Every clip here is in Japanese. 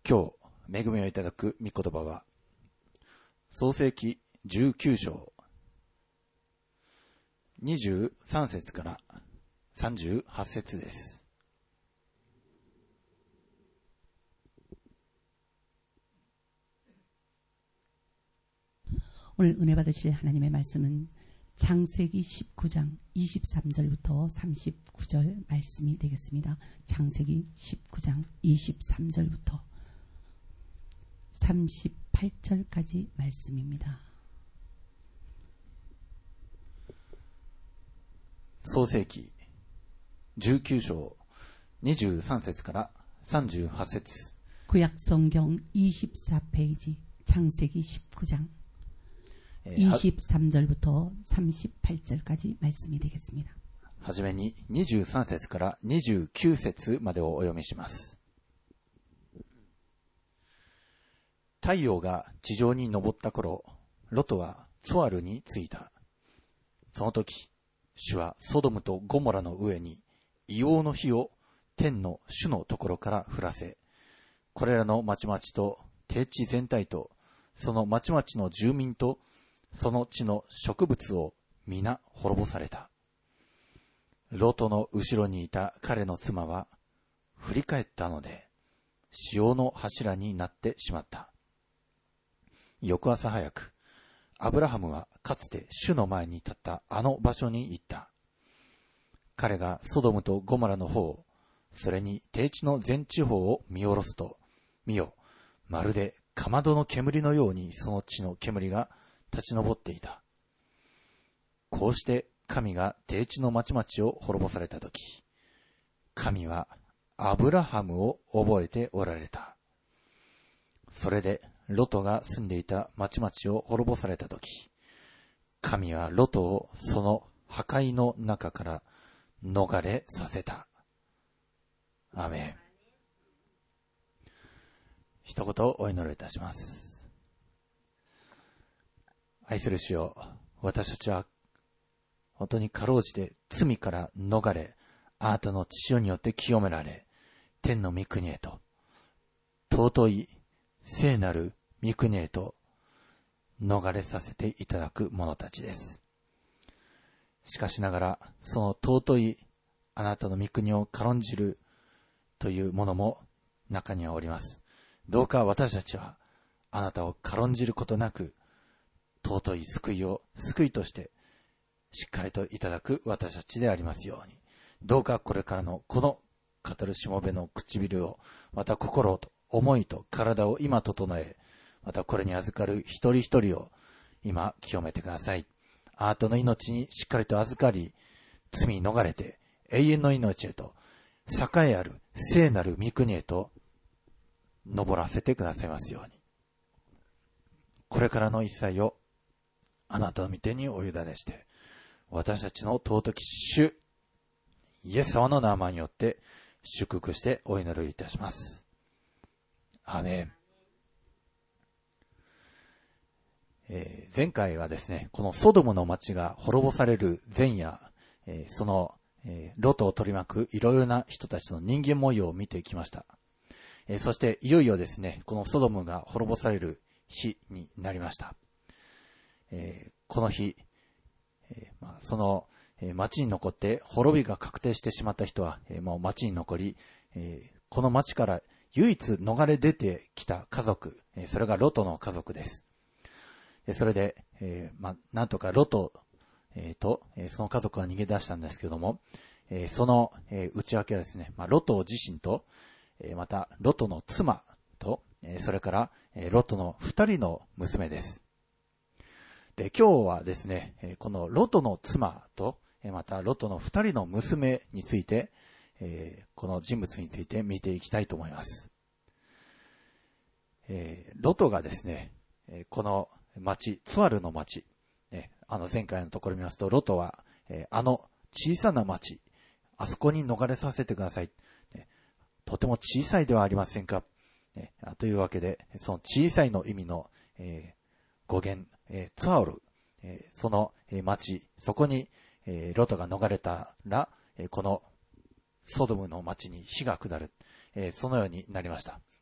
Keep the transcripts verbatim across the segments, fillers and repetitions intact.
今日恵みをいただく御言葉は創世記じゅうきゅう章にじゅうさん節からさんじゅうはち節です。 오늘 은혜 받으실 하나님의 말씀은 창세기 십구 장 이십삼 절부터 삼십구 절 말씀이 되겠습니다. 창세기 십구 장 이십삼 절부터 삼십팔 절까지 말씀입니다. 創世記じゅうきゅう章にじゅうさん節からさんじゅうはち節 구약성경 이십사 페이지 창세기 십구 장 이십삼 절부터 삼십팔 절까지 말씀이 되겠습니다. はじめににじゅうさん節からにじゅうきゅう節までをお読みします。太陽が地上に昇った頃、ロトはツォアルに着いた。その時、主はソドムとゴモラの上に硫黄の火を天の主のところから降らせ、これらの町々と低地全体とその町々の住民とその地の植物を皆滅ぼされた。ロトの後ろにいた彼の妻は振り返ったので塩の柱になってしまった。翌朝早く、アブラハムはかつて主の前に立ったあの場所に行った。彼がソドムとゴモラの方、それに低地の全地方を見下ろすと、見よ、まるでかまどの煙のようにその地の煙が立ち上っていた。こうして神が低地の町々を滅ぼされたとき、神はアブラハムを覚えておられた。それでロトが住んでいた町々を滅ぼされたとき、神はロトをその破壊の中から逃れさせた。アーメン。一言お祈りいたします。愛する主よ、私たちは本当にかろうじて罪から逃れ、あなたの血潮によって清められ、天の御国へと、尊い聖なる御国へと逃れさせていただく者たちです。しかしながら、その尊いあなたの御国を軽んじるというものも中にはおります。どうか私たちはあなたを軽んじることなく、尊い救いを救いとしてしっかりといただく私たちでありますように、どうかこれからのこの語るしもべの唇を、また心と思いと体を今整え、またこれに預かる一人一人を今清めてください。あなたの命にしっかりと預かり、罪に逃れて永遠の命へと、栄えある聖なる御国へと登らせてくださいますように。これからの一切をあなたの御手にお委ねして、私たちの尊き主イエス様の名前によって祝福してお祈りいたします。アーメン。えー、前回はですね、このソドムの町が滅ぼされる前夜、えー、その、えー、ロトを取り巻くいろいろな人たちの人間模様を見てきました。えー、そしていよいよですね、このソドムが滅ぼされる日になりました。えー、この日、えーまあ、その、えー、町に残って滅びが確定してしまった人は、えー、もう町に残り、えー、この町から唯一逃れ出てきた家族、えー、それがロトの家族です。それで、えーまあ、なんとかロト、えー、と、えー、その家族は逃げ出したんですけれども、えー、その、えー、内訳はですね、まあ、ロト自身と、えー、またロトの妻と、えー、それから、えー、ロトの二人の娘です。で、今日はですね、えー、このロトの妻と、えー、またロトの二人の娘について、えー、この人物について見ていきたいと思います。えー、ロトがですね、えー、この町、ツワルの町、ね、あの前回のところ見ますと、ロトは、えー、あの小さな町、あそこに逃れさせてください。ね、とても小さいではありませんか。ね、というわけで、その小さいの意味の、えー、語源、えー、ツワル、えー、その、えー、町、そこに、えー、ロトが逃れたら、えー、このソドムの町に火が下る、えー、そのようになりました。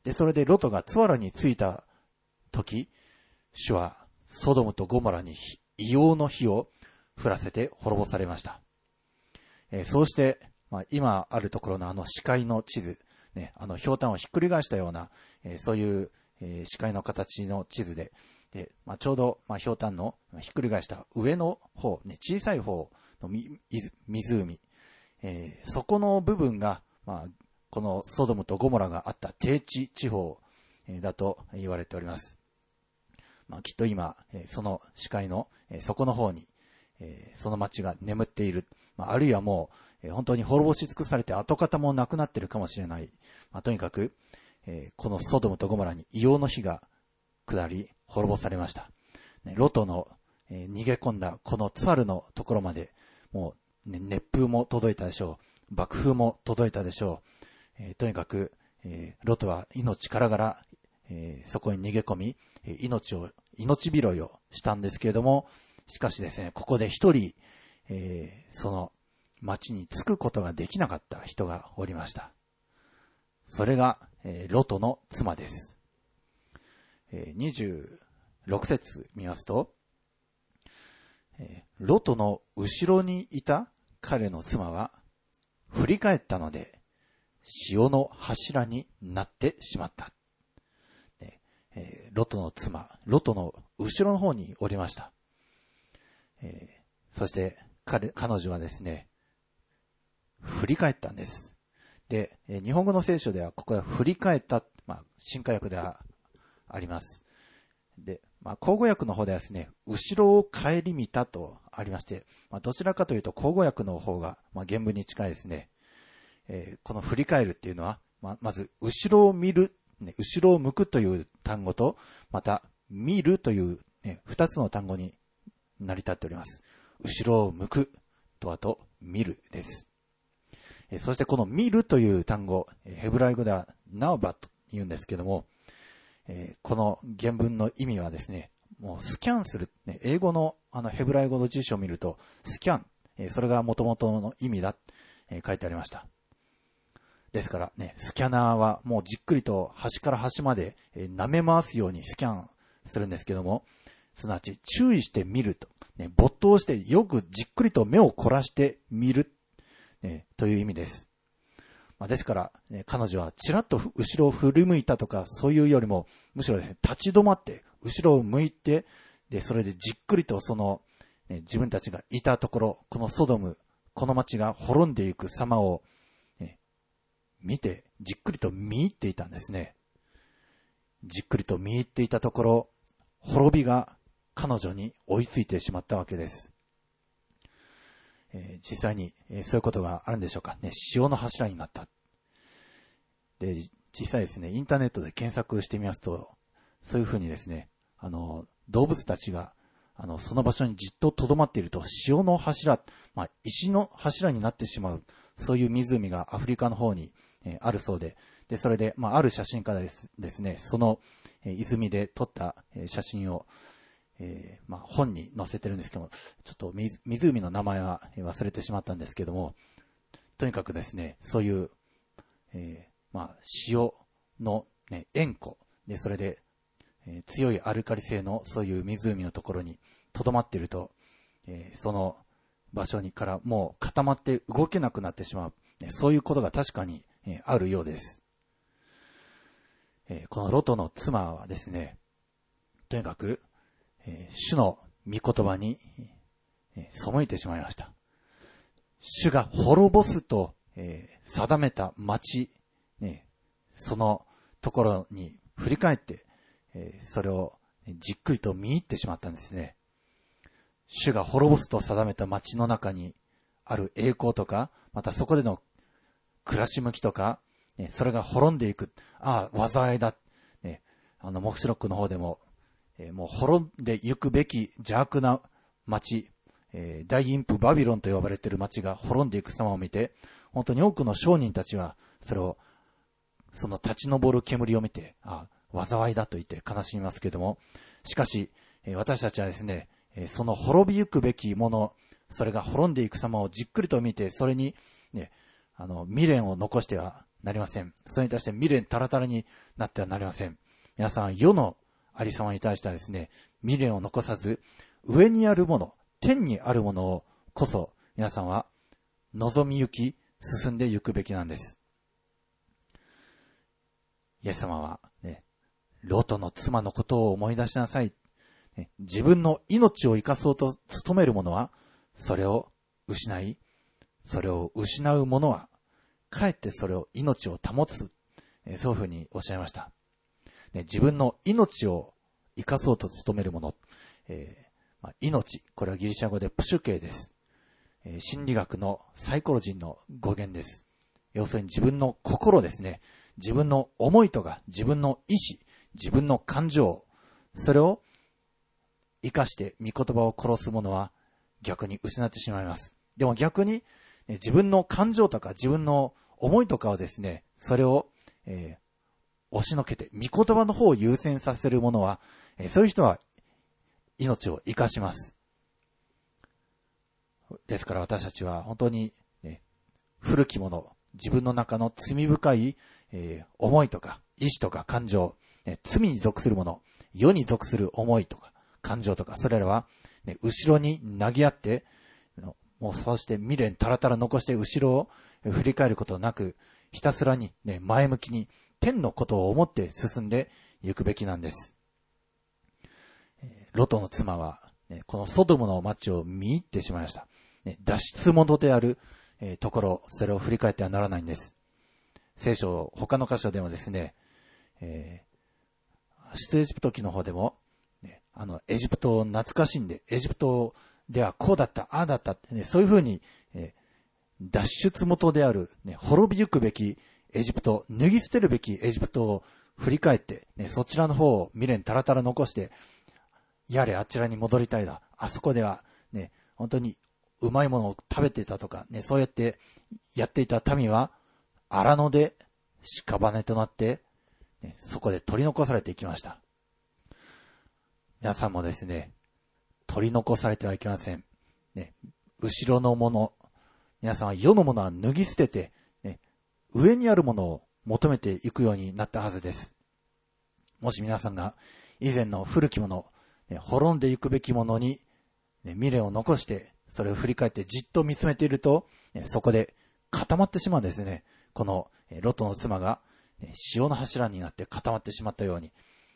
で、それでロトがツアラに着いた時、主はソドムとゴモラに異様の火を降らせて滅ぼされました。えー、そうして、まあ、今あるところのあの視界の地図、ね、あの氷炭をひっくり返したような、えー、そういう、えー、視界の形の地図で、でまあ、ちょうど、まあ、氷炭のひっくり返した上の方、ね、小さい方の湖、えー、そこの部分が、まあ、このソドムとゴモラがあった低地地方、えー、だと言われております。まあ、きっと今、えー、その視界の、えー、底の方に、えー、その町が眠っている、まあ、あるいはもう、えー、本当に滅ぼし尽くされて跡形もなくなっているかもしれない。まあ、とにかく、えー、このソドムとゴモラに異様の火が下り滅ぼされました。ね、ロトの、えー、逃げ込んだこのツァルのところまで、もう、ね、熱風も届いたでしょう。爆風も届いたでしょう。えー、とにかく、えー、ロトは命からがら、えー、そこに逃げ込み、命を、命拾いをしたんですけれども、しかしですね、ここで一人、えー、その町に着くことができなかった人がおりました。それが、えー、ロトの妻です。えー、にじゅうろく節見ますと、えー、ロトの後ろにいた彼の妻は振り返ったので潮の柱になってしまった。えー、ロトの妻、ロトの後ろの方におりました。えー、そして彼、彼女はですね、振り返ったんです。で、えー、日本語の聖書ではここは振り返った、まあ、新化訳ではあります。で、まあ、口語訳の方ではですね、後ろを顧みたとありまして、まあ、どちらかというと口語訳の方が、まあ、原文に近いですね。えー、この振り返るっていうのは、まあ、まず後ろを見る、ね、後ろを向くという単語と、また見るという、ね、二つの単語に成り立っております。後ろを向くとあと見るです。えー、そしてこの見るという単語、ヘブライ語ではナウバと言うんですけども、えー、この原文の意味はですね、もうスキャンする、ね、英語のあのヘブライ語の辞書を見るとスキャン、えー、それが元々の意味だ、えー、書いてありました。ですからね、スキャナーはもうじっくりと端から端まで、えー、舐め回すようにスキャンするんですけども、すなわち注意して見ると、ね、没頭してよくじっくりと目を凝らして見る、ね、という意味です。まあ、ですから、ね、彼女はちらっと後ろを振り向いたとかそういうよりも、むしろですね、立ち止まって後ろを向いて、でそれでじっくりとその、ね、自分たちがいたところ、このソドム、この町が滅んでいく様を見て、じっくりと見入っていたんですね。じっくりと見入っていたところ、滅びが彼女に追いついてしまったわけです。えー、実際に、えー、そういうことがあるんでしょうかね。潮の柱になった。で、実際ですね、インターネットで検索してみますと、そういうふうにですね、あの、動物たちが、あの、その場所にじっと留まっていると、潮の柱、まあ、石の柱になってしまう、そういう湖がアフリカの方に、えー、あるそうで、で、それで、まあ、ある写真家ですですね、その、えー、泉で撮った、えー、写真を、えー、まあ、本に載せてるんですけども、ちょっと湖の名前は忘れてしまったんですけども、とにかくですね、そういう、えー、まあ、潮の、ね、塩湖で、それで、えー、強いアルカリ性のそういう湖のところに留まっていると、えー、その場所にからもう固まって動けなくなってしまう、ね、そういうことが確かに、えー、あるようです。えー、このロトの妻はですね、とにかく、えー、主の御言葉に、えー、背いてしまいました。主が滅ぼすと、えー、定めた町、ね、そのところに振り返って、えー、それをじっくりと見入ってしまったんですね。主が滅ぼすと定めた町の中にある栄光とか、またそこでの暮らし向きとか、ね、それが滅んでいく。ああ、災いだ。ね、あの、黙示録の方でも、えー、もう滅んでいくべき邪悪な町、えー、大陰譜バビロンと呼ばれている町が滅んでいく様を見て、本当に多くの商人たちは、それを、その立ち上る煙を見て、ああ、災いだと言って悲しみますけれども、しかし、えー、私たちはですね、えー、その滅びゆくべきもの、それが滅んでいく様をじっくりと見て、それに、ね、あの、未練を残してはなりません。それに対して未練たらたらになってはなりません。皆さん、世のありさまに対してはですね、未練を残さず、上にあるもの、天にあるものをこそ、皆さんは望み行き、進んで行くべきなんです。イエス様は、ね、ロトの妻のことを思い出しなさい。ね、自分の命を生かそうと努める者は、それを失い、それを失う者は、かえってそれを命を保つ。そういうふうにおっしゃいました。ね、自分の命を生かそうと努める者、えーまあ、命、これはギリシャ語でプシュケイです。えー、心理学のサイコロジーの語源です。要するに自分の心ですね。自分の思いとか、自分の意志、自分の感情、それを生かして御言葉を殺す者は逆に失ってしまいます。でも逆に、ね、自分の感情とか自分の思いとかをですね、それを、えー、押しのけて御言葉の方を優先させる者は、えー、そういう人は命を生かします。ですから私たちは本当に、ね、古きもの、自分の中の罪深い、えー、思いとか意志とか感情、ね、罪に属するもの、世に属する思いとか感情とか、それらは、ね、後ろに投げ合って、もうそうして未練たらたら残して後ろを振り返ることなく、ひたすらに、ね、前向きに天のことを思って進んでいくべきなんです。ロトの妻は、ね、このソドムの町を見入ってしまいました。ね、脱出者である、えー、ところ、それを振り返ってはならないんです。聖書、他の箇所でもですね、えー、出エジプト記の方でも、ね、あの、エジプトを懐かしんで、エジプトではこうだった、ああだったって、ね、そういうふうに、えー、脱出元である、ね、滅びゆくべきエジプト、脱ぎ捨てるべきエジプトを振り返って、ね、そちらの方を未練たらたら残して、やれあちらに戻りたいだ。あそこではね、本当にうまいものを食べていたとか、ね、そうやってやっていた民は荒野で屍となって、ね、そこで取り残されていきました。皆さんもですね、取り残されてはいけません。ね、後ろのもの、皆さんは世のものは脱ぎ捨てて、ね、上にあるものを求めていくようになったはずです。もし皆さんが以前の古きもの、滅んでいくべきものに、ね、未練を残して、それを振り返ってじっと見つめていると、ね、そこで固まってしまうんですね。このロトの妻が、ね、潮の柱になって固まってしまったように。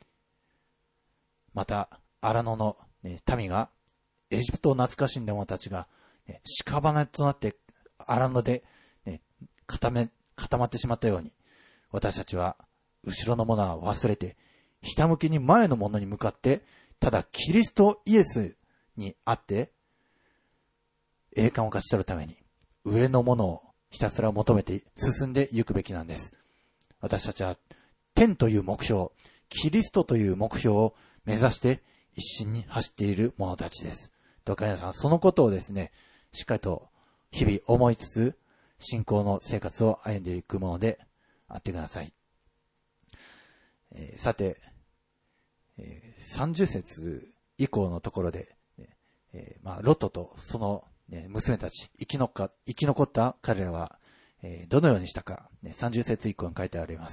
また、荒野の、ね、民が、エジプトを懐かしんだ者たちが、ね、屍となって荒野で、ね、固め、固まってしまったように、私たちは後ろのものは忘れて、ひたむきに前のものに向かって、ただキリストイエスにあって栄冠を勝ち取るために上のものをひたすら求めて進んでいくべきなんです。私たちは天という目標、キリストという目標を目指して一心に走っている者たちです。どうか皆さんそのことをですね、しっかりと日々思いつつ信仰の生活を歩んでいくものであってください。えー、さてさんじゅう節以降のところで、えーまあ、ロトとその、ね、娘たち生きのか生き残った彼らは、えー、どのようにしたか、ね、さんじゅう節以降に書いてあります。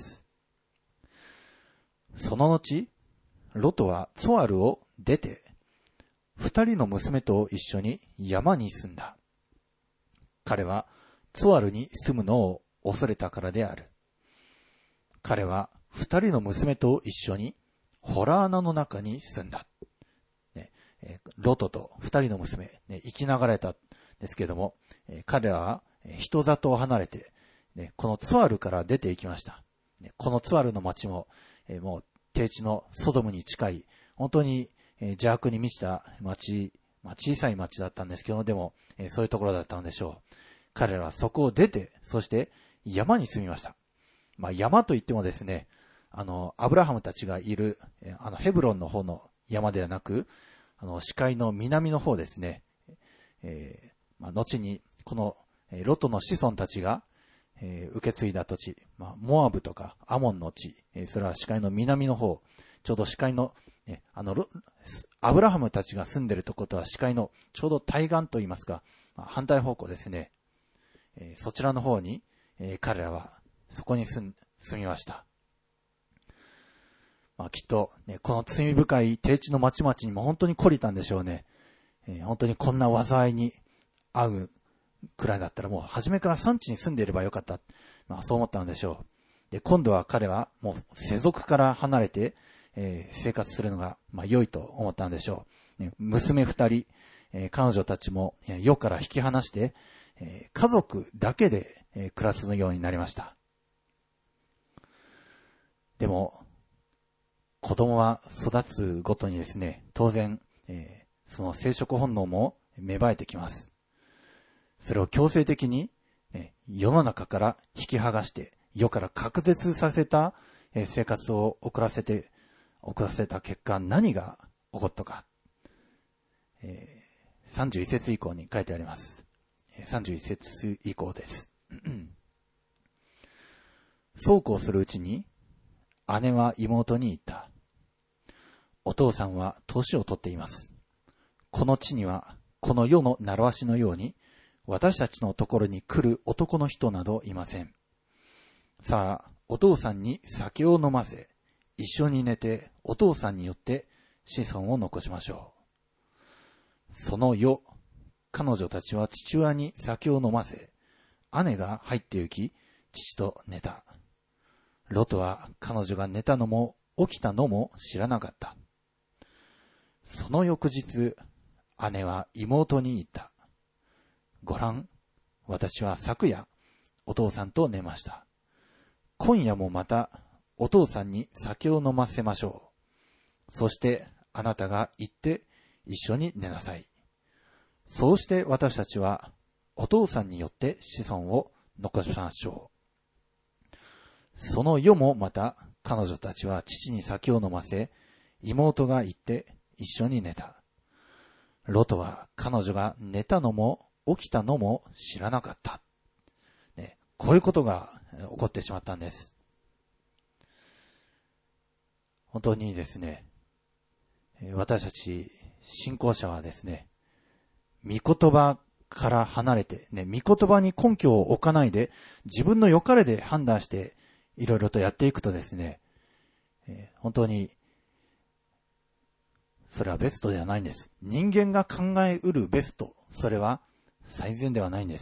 その後ロトはツォアルを出て二人の娘と一緒に山に住んだ。彼はツォアルに住むのを恐れたからである。彼は二人の娘と一緒にホラー穴の中に住んだ。ね、えー、ロトと二人の娘、ね、生きながらえたんですけれども、えー、彼らは人里を離れて、ね、このツアルから出て行きました。ね、このツアルの町も、えー、もう低地のソドムに近い、本当に、えー、邪悪に満ちた町、まあ、小さい町だったんですけど、でも、えー、そういうところだったのでしょう。彼らはそこを出て、そして山に住みました。まあ、山といってもですね、あの、アブラハムたちがいる、あの、ヘブロンの方の山ではなく、あの、視界の南の方ですね。えー、まあ、後に、この、ロトの子孫たちが、えー、受け継いだ土地、まあ、モアブとかアモンの地、えー、それは視界の南の方、ちょうど視界の、ね、あの、アブラハムたちが住んでるところとは視界のちょうど対岸といいますか、まあ、反対方向ですね。えー、そちらの方に、えー、彼らはそこに住ん、住みました。まあ、きっと、ね、この罪深い低地の町々にも本当に懲りたんでしょうね。えー、本当にこんな災いに遭うくらいだったらもう初めから産地に住んでいればよかった。まあそう思ったのでしょう。で、今度は彼はもう世俗から離れて、えー、生活するのがまあ良いと思ったのでしょう。ね、娘二人、えー、彼女たちも世から引き離して、えー、家族だけで、えー、暮らすようになりました。でも、子供は育つごとにですね、当然、えー、その生殖本能も芽生えてきます。それを強制的に、ね、世の中から引き剥がして、世から隔絶させた、えー、生活を送らせて、送らせた結果、何が起こったか。えー、さんじゅういっ節以降に書いてあります。さんじゅういっ節以降です。そうこうするうちに、姉は妹に言った。お父さんは年を取っています。この地には、この世の習わしのように、私たちのところに来る男の人などいません。さあ、お父さんに酒を飲ませ、一緒に寝てお父さんによって子孫を残しましょう。その夜、彼女たちは父親に酒を飲ませ、姉が入って行き、父と寝た。ロトは彼女が寝たのも起きたのも知らなかった。その翌日、姉は妹に言った。ごらん、私は昨夜、お父さんと寝ました。今夜もまた、お父さんに酒を飲ませましょう。そして、あなたが行って一緒に寝なさい。そうして私たちは、お父さんによって子孫を残しましょう。その夜もまた、彼女たちは父に酒を飲ませ、妹が行って一緒に寝た。ロトは彼女が寝たのも起きたのも知らなかった。ね、こういうことが起こってしまったんです。本当にですね、私たち信仰者はですね、御言葉から離れて、ね、御言葉に根拠を置かないで、自分の良かれで判断していろいろとやっていくとですね、本当にそれはベストではないんです。人間が考えうるベスト、それは最善ではないんです。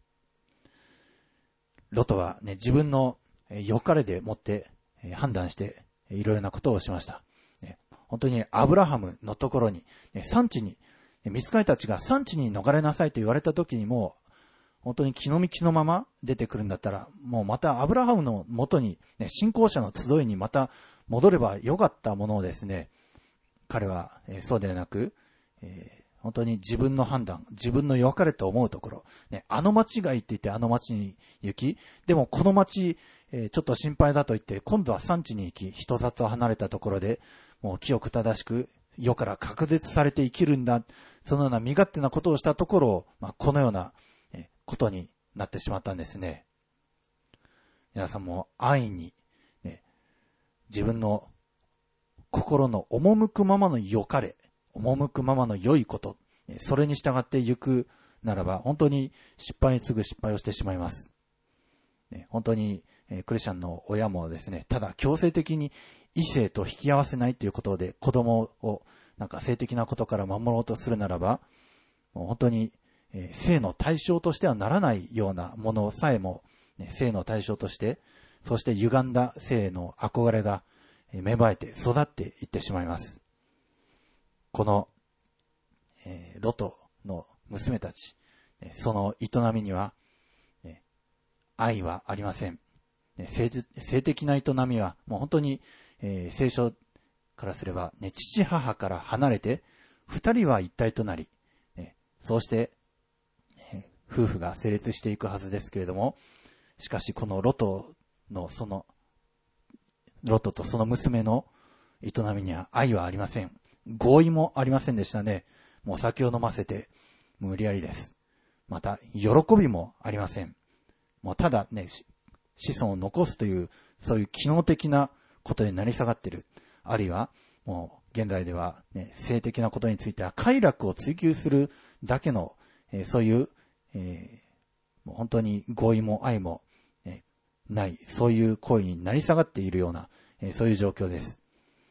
ロトはね、自分の良かれでもって判断していろいろなことをしました。本当にアブラハムのところに、産地に、御使いたちが産地に逃れなさいと言われた時にも、本当に気の身気のまま出てくるんだったら、もうまたアブラハムの元に、ね、信仰者の集いにまた戻ればよかったものをですね、彼は、えー、そうではなく、えー、本当に自分の判断、自分の良かれと思うところ、ね、あの町がいいって言ってあの町に行き、でもこの町、えー、ちょっと心配だと言って、今度は産地に行き、人里離れたところで、もう清く正しく、世から隔絶されて生きるんだ、そのような身勝手なことをしたところを、まあ、このような、えー、ことになってしまったんですね。皆さんも安易に、ね、自分の心の赴くままの良かれ、赴くままの良いこと、それに従って行くならば、本当に失敗に次ぐ失敗をしてしまいます。本当にクリスチャンの親もですね、ただ強制的に異性と引き合わせないということで子供をなんか性的なことから守ろうとするならば、もう本当に性の対象としてはならないようなものさえも性の対象として、そして歪んだ性の憧れが芽生えて育っていってしまいます。この、えー、ロトの娘たち、その営みには、ね、愛はありません。ね、性, 性的な営みはもう本当に、えー、聖書からすれば、ね、父母から離れて二人は一体となり、ね、そうして、ね、夫婦が成立していくはずですけれども、しかしこのロトのそのロトとその娘の営みには愛はありません。合意もありませんでしたね。もう酒を飲ませて無理やりです。また喜びもありません。もうただね、子孫を残すというそういう機能的なことになり下がっている。あるいはもう現在では、ね、性的なことについては快楽を追求するだけの、えー、そういう、えー、もう本当に合意も愛も、ね、 ない、そういう行為になり下がっているような、えー、そういう状況です。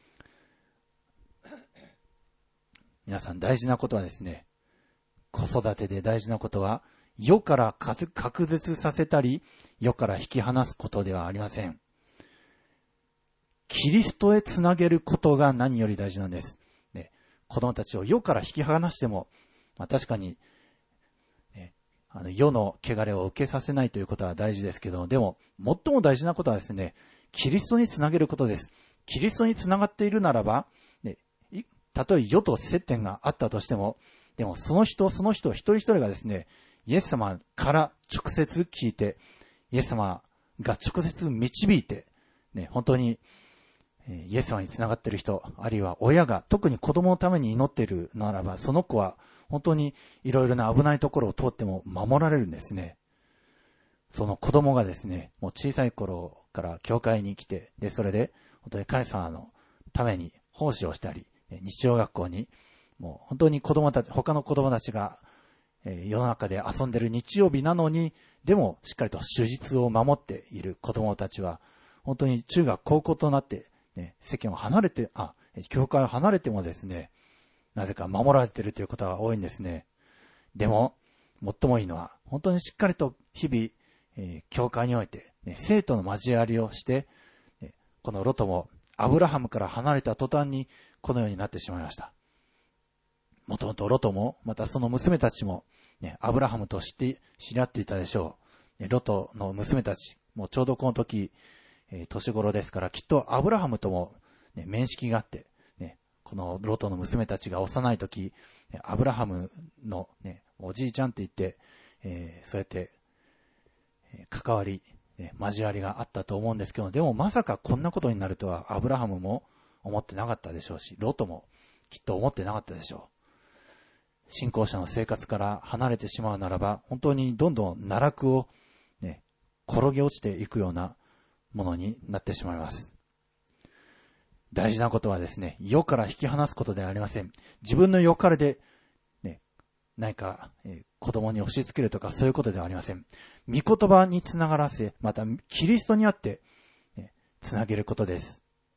皆さん大事なことはですね、子育てで大事なことは、世から隔絶させたり、世から引き離すことではありません。キリストへつなげることが何より大事なんです。ね、子供たちを世から引き離しても、まあ、確かに、ね、あの世の汚れを受けさせないということは大事ですけど、でも最も大事なことはですね、キリストにつなげることです。キリストにつながっているならば、ね、たとえ世と接点があったとしても、でもその人その人一人一人がですね、イエス様から直接聞いて、イエス様が直接導いて、ね、本当にイエス様につながっている人、あるいは親が特に子供のために祈っているならば、その子は本当にいろいろな危ないところを通っても守られるんですね。その子供がですね、もう小さい頃から教会に来て、で、それで本当に神様のために奉仕をしたり、日曜学校に、もう本当に子供たち、他の子供たちがえー、世の中で遊んでる日曜日なのに、でもしっかりと主実を守っている子供たちは、本当に中学高校となって、ね、世間を離れて、あ、教会を離れてもですね、なぜか守られているということが多いんですね。でも、最もいいのは、本当にしっかりと日々、えー、教会において、ね、生徒の交わりをして、ね、このロトもアブラハムから離れた途端にこのようになってしまいました。もともとロトも、またその娘たちも、ね、アブラハムと知って知り合っていたでしょう。ね、ロトの娘たち、もうちょうどこの時、えー、年頃ですから、きっとアブラハムとも、ね、面識があって、ね、このロトの娘たちが幼い時、ね、アブラハムの、ね、おじいちゃんって言って、えー、そうやって、えー、関わり、ね、交わりがあったと思うんですけど、でもまさかこんなことになるとはアブラハムも思ってなかったでしょうし、ロトもきっと思ってなかったでしょう。信仰者の生活から離れてしまうならば、本当にどんどん奈落を、ね、転げ落ちていくようなものになってしまいます。大事なことはですね、世から引き離すことではありません。自分の世からで、ね、何か、えー、子供に押し付けるとかそういうことではありません。御言葉につながらせ、またキリストにあって、ね、つなげることです。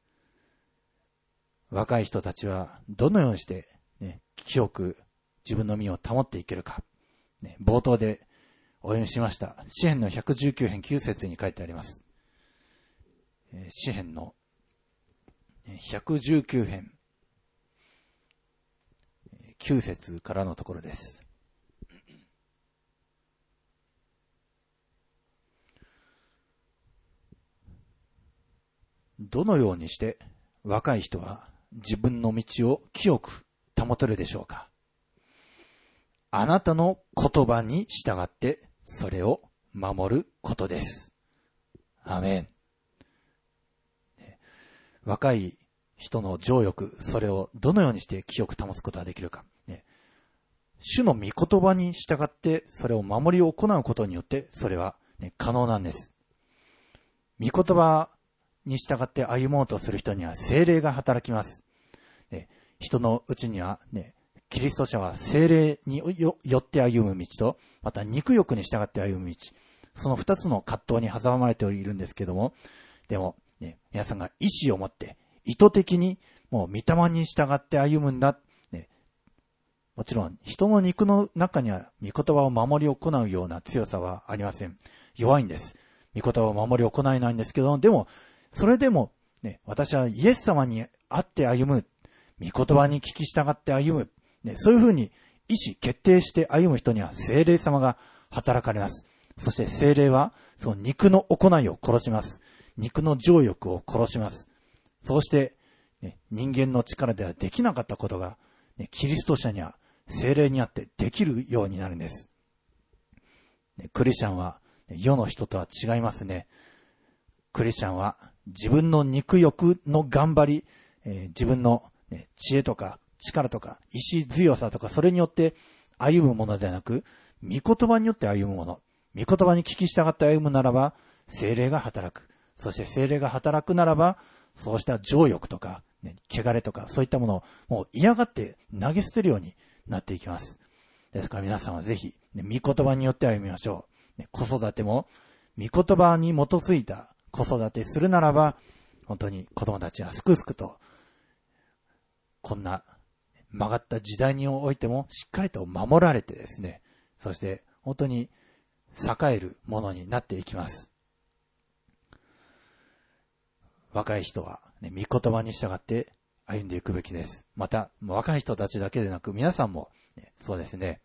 若い人たちはどのようにして、ね、清く自分の身を保っていけるか、ね、冒頭でお読みしました詩編のひゃくじゅうきゅう編きゅう節に書いてあります。えー、詩編のひゃくじゅうきゅう編きゅう節からのところです。どのようにして若い人は自分の道を清く保てるでしょうか。あなたの言葉に従ってそれを守ることです。アーメン。若い人の情欲、それをどのようにして清く保つことができるか。主の御言葉に従ってそれを守り行うことによってそれは可能なんです。御言葉に従って歩もうとする人には聖霊が働きます。人のうちにはね、キリスト者は聖霊によって歩む道と、また肉欲に従って歩む道、その二つの葛藤に挟まれているんですけども、でも、ね、皆さんが意志を持って意図的にもう御霊に従って歩むんだ、ね、もちろん人の肉の中には御言葉を守り行うような強さはありません。弱いんです。御言葉を守り行えないんですけど、でもそれでも、ね、私はイエス様に会って歩む、御言葉に聞き従って歩む、ね、そういうふうに意志決定して歩む人には聖霊様が働かれます。そして聖霊はその肉の行いを殺します。肉の情欲を殺します。そうして、ね、人間の力ではできなかったことが、ね、キリスト者には聖霊にあってできるようになるんです。ね、クリスチャンは、ね、世の人とは違いますね。クリスチャンは自分の肉欲の頑張り、えー、自分の、ね、知恵とか力とか意志強さとかそれによって歩むものではなく、御言葉によって歩むもの。御言葉に聞き従って歩むならば聖霊が働く。そして聖霊が働くならばそうした情欲とか、ね、汚れとかそういったものをもう嫌がって投げ捨てるようになっていきます。ですから皆さんはぜひ、ね、御言葉によって歩みましょう。ね、子育ても御言葉に基づいた子育てするならば、本当に子供たちはすくすくと、こんな曲がった時代においてもしっかりと守られてですね、そして本当に栄えるものになっていきます。若い人は、ね、御言葉に従って歩んでいくべきです。また、若い人たちだけでなく皆さんも、ね、そうですね、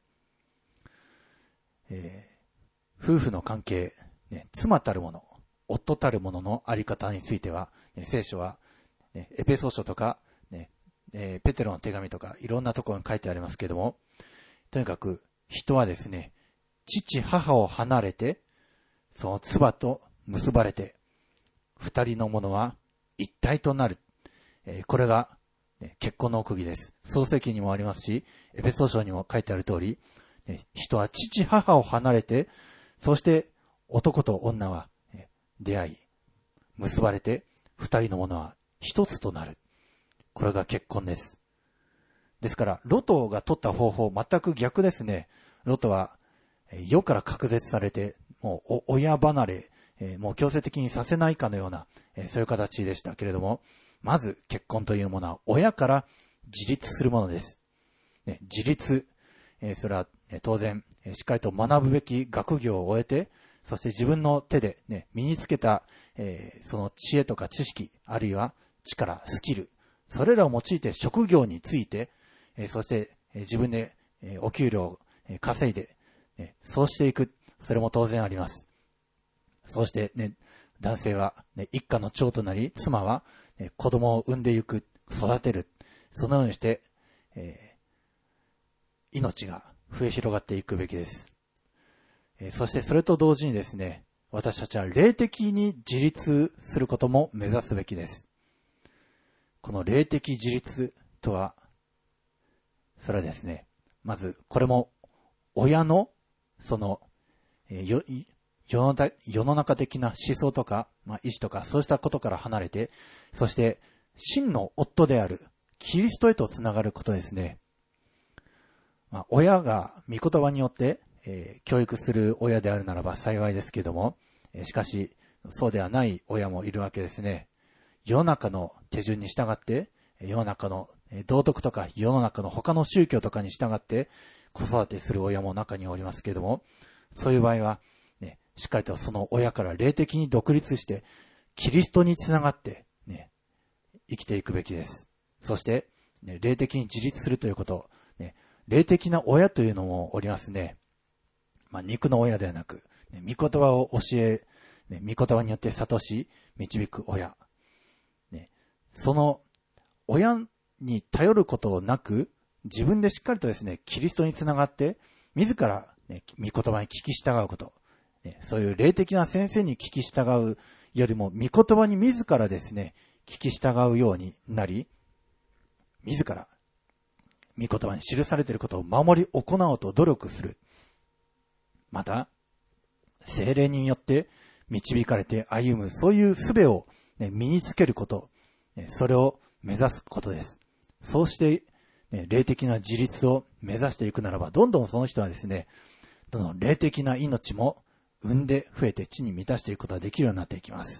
えー、夫婦の関係、ね、妻たるもの、夫たるもののあり方については、ね、聖書は、ね、エペソ書とか、ねえー、ペテロの手紙とかいろんなところに書いてありますけれども、とにかく人はですね、父母を離れてその妻と結ばれて二人のものは一体となる、えー、これが、ね、結婚の奥義です。創世記にもありますし、エペソ書にも書いてある通り、ね、人は父母を離れて、そして男と女は出会い、結ばれて、二人のものは一つとなる。これが結婚です。ですから、ロトが取った方法、全く逆ですね。ロトは、世から隔絶されて、もう親離れ、もう強制的にさせないかのような、そういう形でしたけれども、まず結婚というものは親から自立するものです。自立、それは当然、しっかりと学ぶべき学業を終えて、そして自分の手で、ね、身につけた、えー、その知恵とか知識、あるいは力、スキル、それらを用いて職業について、えー、そして、えー、自分で、えー、お給料を、えー、稼いで、ね、そうしていく、それも当然あります。そうして、ね、男性は、ね、一家の長となり、妻は、ね、子供を産んでいく、育てる、そのようにして、えー、命が増え広がっていくべきです。そしてそれと同時にですね、私たちは霊的に自立することも目指すべきです。この霊的自立とは、それはですね、まずこれも親のその世の世の中的な思想とか、まあ、意志とかそうしたことから離れて、そして真の夫であるキリストへとつながることですね。まあ、親が御言葉によってえー、教育する親であるならば幸いですけれども、えー、しかしそうではない親もいるわけですね。世の中の手順に従って、世の中の道徳とか世の中の他の宗教とかに従って子育てする親も中におりますけれども、そういう場合は、ね、しっかりとその親から霊的に独立してキリストにつながって、ね、生きていくべきです。そして、ね、霊的に自立するということ、ね、霊的な親というのもおりますね。まあ、肉の親ではなく、ね、御言葉を教え、ね、御言葉によって諭し、導く親。ね、その親に頼ることなく、自分でしっかりとですね、キリストにつながって、自ら、ね、御言葉に聞き従うこと。ね、そういう霊的な先生に聞き従うよりも、御言葉に自らですね、聞き従うようになり、自ら、御言葉に記されていることを守り行おうと努力する。また、聖霊によって導かれて歩む、そういう術を、ね、身につけること、ね、それを目指すことです。そうして、ね、霊的な自立を目指していくならば、どんどんその人はですね、どんどん霊的な命も産んで増えて地に満たしていくことができるようになっていきます。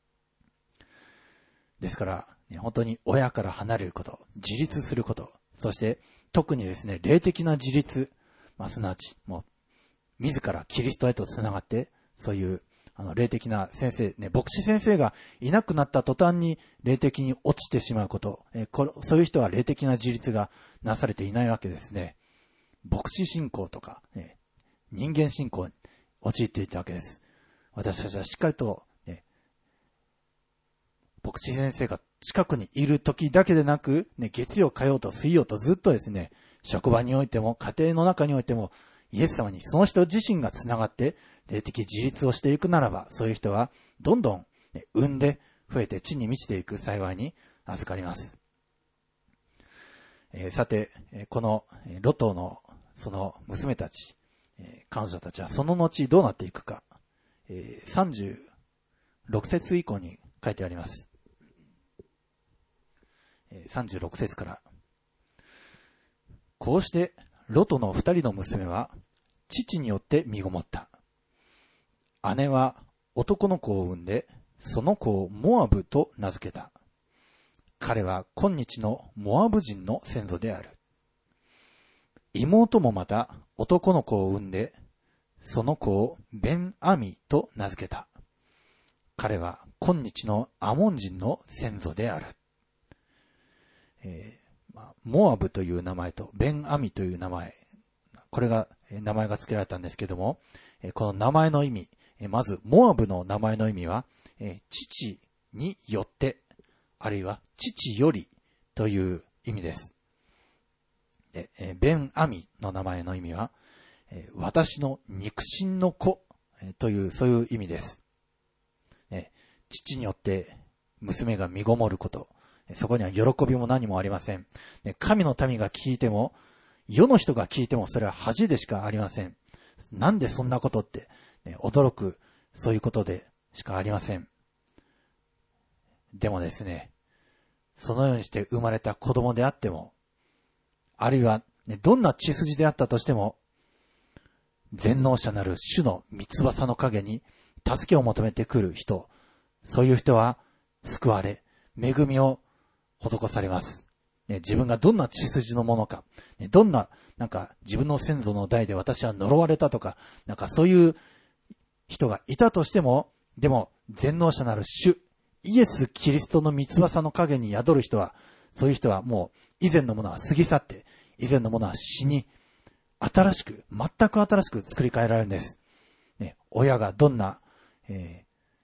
ですから、ね、本当に親から離れること、自立すること、そして特にですね、霊的な自立、まあ、すなわち、もう、自らキリストへとつながって、そういうあの霊的な先生、ね、牧師先生がいなくなった途端に霊的に落ちてしまうこと、えこれそういう人は霊的な自立がなされていないわけですね。牧師信仰とか、ね、人間信仰に陥っていたわけです。私たちはしっかりと、ね、牧師先生が近くにいる時だけでなく、ね、月曜火曜と水曜とずっとですね、職場においても家庭の中においてもイエス様にその人自身がつながって霊的自立をしていくならば、そういう人はどんどん、ね、産んで増えて地に満ちていく幸いに預かります。えー、さて、このロトのその娘たち、えー、彼女たちはその後どうなっていくか、えー、さんじゅうろく節以降に書いてあります。えー、さんじゅうろく節から、こうしてロトの二人の娘は父によって身ごもった。姉は男の子を産んで、その子をモアブと名付けた。彼は今日のモアブ人の先祖である。妹もまた男の子を産んで、その子をベンアミと名付けた。彼は今日のアモン人の先祖である。えーまあ、モアブという名前とベンアミという名前、これが名前が付けられたんですけども、この名前の意味、まずモアブの名前の意味は、父によって、あるいは父よりという意味です。でベンアミの名前の意味は、私の肉親の子というそういう意味です。父によって娘が身ごもること、そこには喜びも何もありません。神の民が聞いても、世の人が聞いてもそれは恥でしかありません。なんでそんなことって、ね、驚く、そういうことでしかありません。でもですね、そのようにして生まれた子供であっても、あるいは、ね、どんな血筋であったとしても、全能者なる主の三翼の陰に助けを求めてくる人、そういう人は救われ、恵みを施されます。ね、自分がどんな血筋のものか、ね、どんな、なんか自分の先祖の代で私は呪われたとか、なんかそういう人がいたとしても、でも全能者なる主、イエス・キリストの三翼の陰に宿る人は、そういう人はもう以前のものは過ぎ去って、以前のものは死に、新しく、全く新しく作り変えられるんです。ね、親がどんな、え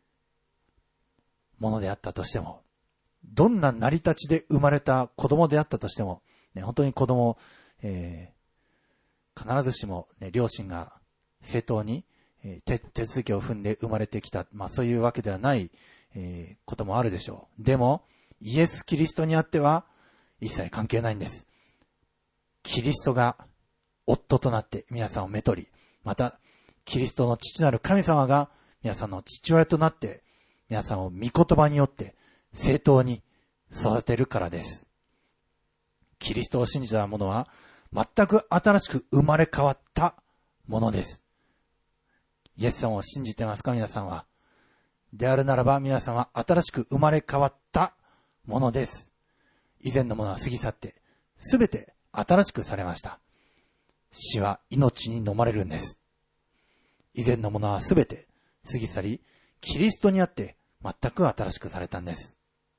ー、ものであったとしても、どんな成り立ちで生まれた子供であったとしても、ね、本当に子供、えー、必ずしも、ね、両親が正当に、えー、手, 手続きを踏んで生まれてきた、まあそういうわけではない、えー、こともあるでしょう。でも、イエス・キリストにあっては一切関係ないんです。キリストが夫となって皆さんをめとり、またキリストの父なる神様が皆さんの父親となって皆さんを御言葉によって正当に育てるからです。キリストを信じた者は全く新しく生まれ変わったものです。イエス様を信じてますか皆さんは。であるならば皆さんは新しく生まれ変わったものです。以前のものは過ぎ去ってすべて新しくされました。死は命に飲まれるんです。以前のものはすべて過ぎ去り、キリストにあって全く新しくされたんです。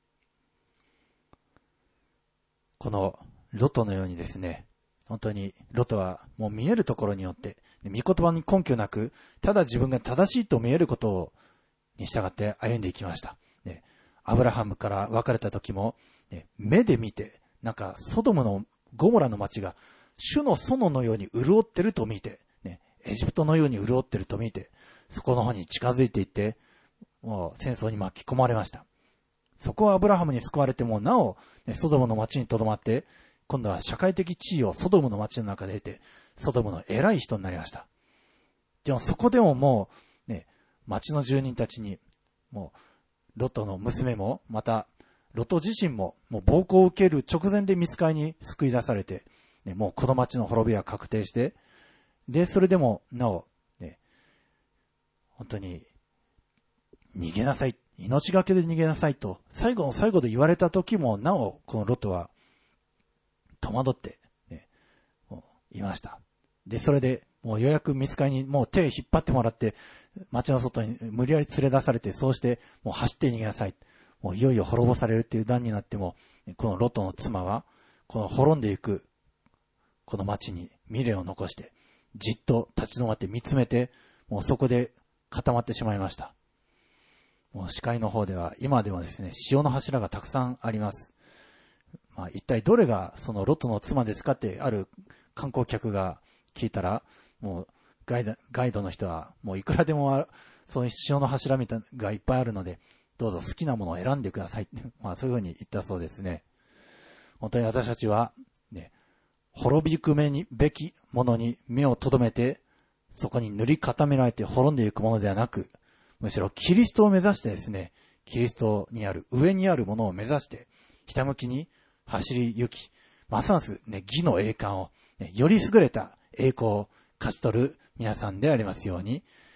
このロトのようにですね、本当にロトはもう見えるところによって、御言葉に根拠なく、ただ自分が正しいと見えることをに従って歩んでいきました。ね、アブラハムから別れた時も、ね、目で見て、なんかソドムのゴモラの町が主の園のように潤ってると見て、ね、エジプトのように潤ってると見て、そこの方に近づいていって、もう戦争に巻き込まれました。そこはアブラハムに救われてもなお、ね、ソドムの町に留まって、今度は社会的地位をソドムの町の中で得て、ソドムの偉い人になりました。でもそこでももう、ね、町の住人たちに、もう、ロトの娘も、また、ロト自身も、もう暴行を受ける直前で見つかりに救い出されて、ね、もうこの町の滅びは確定して、で、それでも、なお、ね、本当に、逃げなさい、命がけで逃げなさいと、最後の最後で言われた時も、なお、このロトは、戸惑って、ね、もういました。で、それで、もうようやく見つかりに、もう手を引っ張ってもらって、町の外に無理やり連れ出されて、そうして、もう走って逃げなさい。もういよいよ滅ぼされるっていう段になっても、このロトの妻は、この滅んでいく、この町に未練を残して、じっと立ち止まって見つめて、もうそこで固まってしまいました。もう視界の方では、今でもですね、潮の柱がたくさんあります。まあ一体どれがそのロトの妻ですかってある観光客が聞いたら、もうガイド、ガイドの人はもういくらでもそういう潮の柱みたいながいっぱいあるので、どうぞ好きなものを選んでくださいって、まあそういうふうに言ったそうですね。本当に私たちはね、滅びくめにべきものに目を留めて、そこに塗り固められて滅んでいくものではなく、むしろキリストを目指してですね、キリストにある上にあるものを目指してひたむきに走り行き、ますますね、義の栄冠を、ね、より優れた栄光を勝ち取る皆さんでありますように、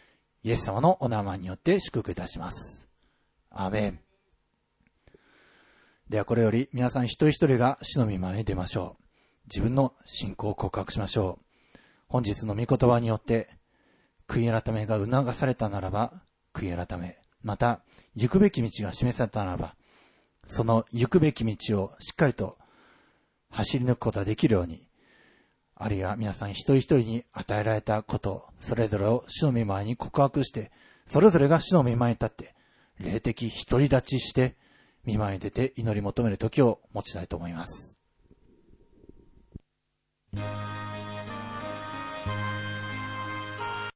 イエス様のお名前によって祝福いたします。アーメン。ではこれより皆さん一人一人が主の御前へ出ましょう。自分の信仰を告白しましょう。本日の御言葉によって悔い改めが促されたならば悔い改め、また行くべき道が示されたならばその行くべき道をしっかりと走り抜くことができるように、あるいは皆さん一人一人に与えられたこと、それぞれを主の御前に告白して、それぞれが主の御前に立って、霊的独り立ちして、御前に出て祈り求める時を持ちたいと思います。